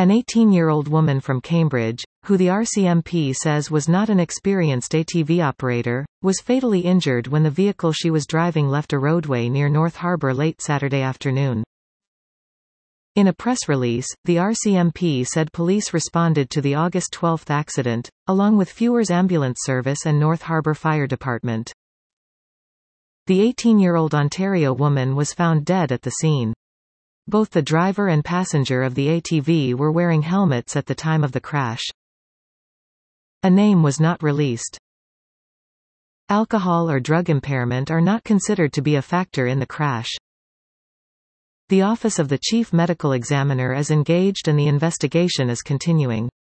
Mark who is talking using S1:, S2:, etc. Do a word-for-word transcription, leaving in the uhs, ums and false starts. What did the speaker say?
S1: An eighteen-year-old woman from Cambridge, who the R C M P says was not an experienced A T V operator, was fatally injured when the vehicle she was driving left a roadway near North Harbour late Saturday afternoon. In a press release, the R C M P said police responded to the August twelfth accident, along with Fewers Ambulance Service and North Harbour Fire Department. The eighteen-year-old Ontario woman was found dead at the scene. Both the driver and passenger of the A T V were wearing helmets at the time of the crash. A name was not released. Alcohol or drug impairment are not considered to be a factor in the crash. The Office of the Chief Medical Examiner is engaged and the investigation is continuing.